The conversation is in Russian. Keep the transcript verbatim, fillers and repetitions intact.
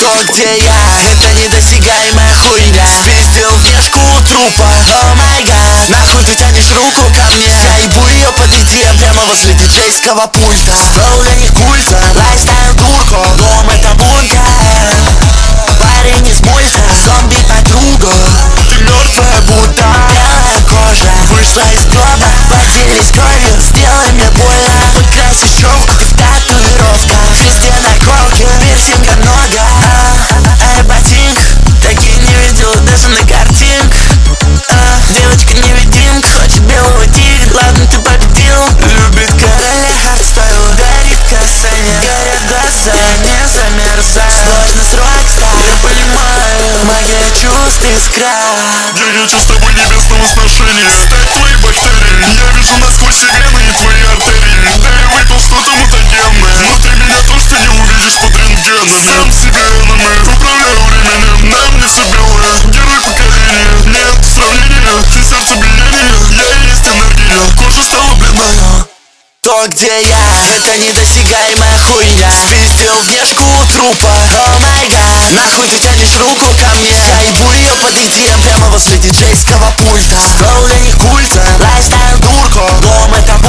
То, где я, это недосягаемая хуйня. Спиздил внешку у трупа, о май гад. Нахуй ты тянешь руку ко мне, я ебу ее под и ди эм прямо возле диджейского пульта. Строил для них культа, лайфстайл турко, дом это бункер. Парень из мульта, зомби подруга. Ты мертвая, будто белая кожа. Вышла из гроба, поделись кровью, сделай мне больно. Подкрасишь челку в татуировках, везде наколки, пирсинга много. Ай, ботинок, такие не видел даже на картинках. а, Девочка невидимка, хочет белого тигра. Ладно, ты победил. Любит короля хардстайл, горит касание, горят глаза, не замерзай. Сложность рокстар, я понимаю, магия чувств искра. Я хочу с тобой небесного сношения, стать твоей бактерией. Я вижу насквозь вены и твои артерии. Да я выпил что-то мутагенное. Внутри меня то, что не увидишь под рентгеном. Сам себе энеми, управляю временем. На мне все белое, герой поколения. Нет сравнения, ты сердцебиение. Я и есть энергия, кожа стала бледная. То, где я, это недосягаемая хуйня. Спиздил внешку у трупа, о май гад. Нахуй ты тянешь руку ко мне, я ебу ее под и ди эм прямо возле диджейского пульта. Строил для них культа, лайфстайл турко, дом это